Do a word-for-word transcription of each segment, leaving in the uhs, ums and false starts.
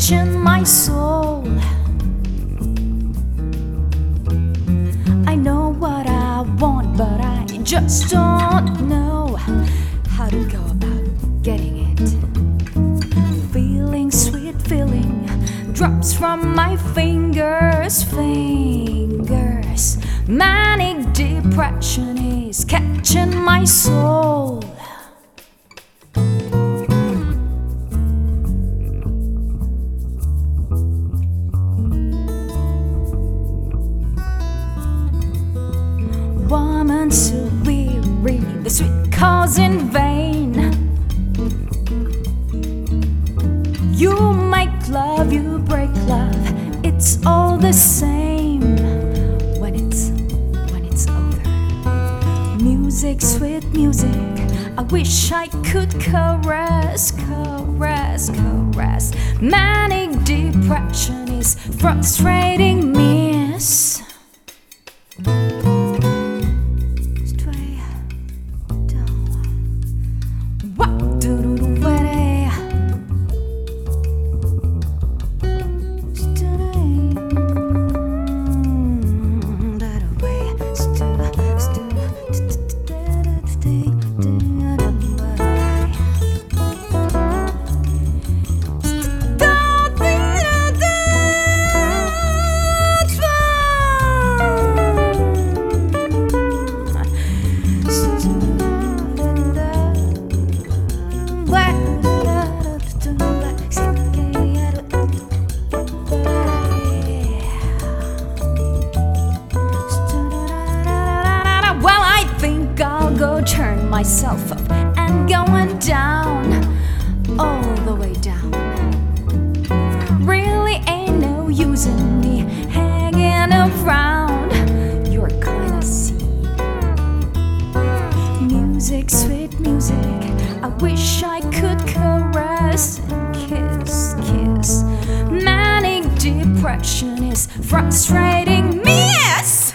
catching my soul. I know what I want, but I just don't know how to go about getting it. Feeling sweet, feeling drops from my fingers, fingers. Manic depression is catching my soul. Woman so weary, the sweet cause in vain. You make love, you break love, it's all the same when it's, when it's over. Music, sweet music, I wish I could caress, caress, caress. Manic depression is frustrating miss. Turn myself up and going down, all the way down. Really ain't no use in me hanging around your kind of scene. Music, sweet music, I wish I could caress and kiss, kiss. Manic depression is frustrating miss.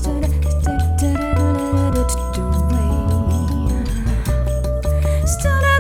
Stood